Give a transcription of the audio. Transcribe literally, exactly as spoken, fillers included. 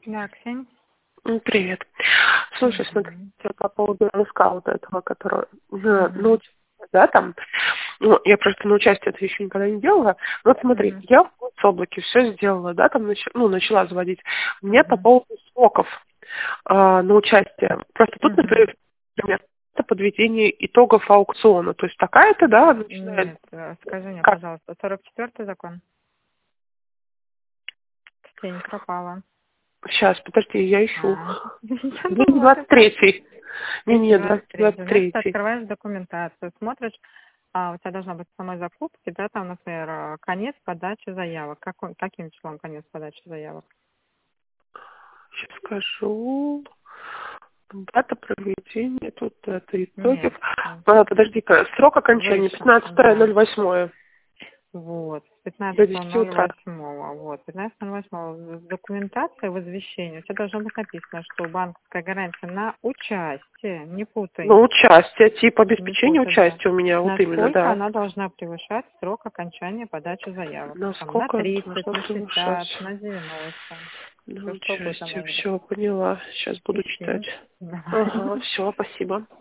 Да, Ксень. М, Привет. Слушай, смотри, Мгм. по поводу НСК вот этого, который, э, Мгм. ну, да, там, ну, я просто на участие это еще никогда не делала. Но вот смотри, Мгм. я в облаке все сделала, да, там, нач- ну, начала заводить. Мне по Мгм. поводу сроков э, на участие. Просто тут, Мгм. например, это подведение итогов аукциона. То есть такая-то, да, начинает... Нет, э, скажи мне, Как? пожалуйста, сорок четвёртый закон? Ксень пропала. Сейчас, подожди, я ищу. А, я двести думала, ты двадцать прав. третий. Не-не, двести двадцать двадцать три. двадцать Значит, ты третий. открываешь документацию, смотришь, а, у тебя должна быть самой закупки, да, там, например, э, конец подачи заявок. Какой, каким числом конец подачи заявок? Сейчас скажу. Дата проведения, тут дата итогов. Нет, м, А, подожди-ка, срок окончания выше, пятнадцатое да. ноль восьмое Вот, с до пятнадцатого десяти ноль утра. восьмого, вот, пятнадцатого ноль восьмого в документации в извещении у тебя должно быть написано, что банковская гарантия на участие, не путай, Ну, участие, тип не обеспечения путай, да. участия у меня, вот именно, Насколько да. она должна превышать срок окончания подачи заявок? Там на Насколько тридцать, должно на шестьдесят, превышать? на девяносто. Ну, Все что угодно участие, может быть. все, поняла. Сейчас буду читать. Ищи. Давай. Ага, все, спасибо.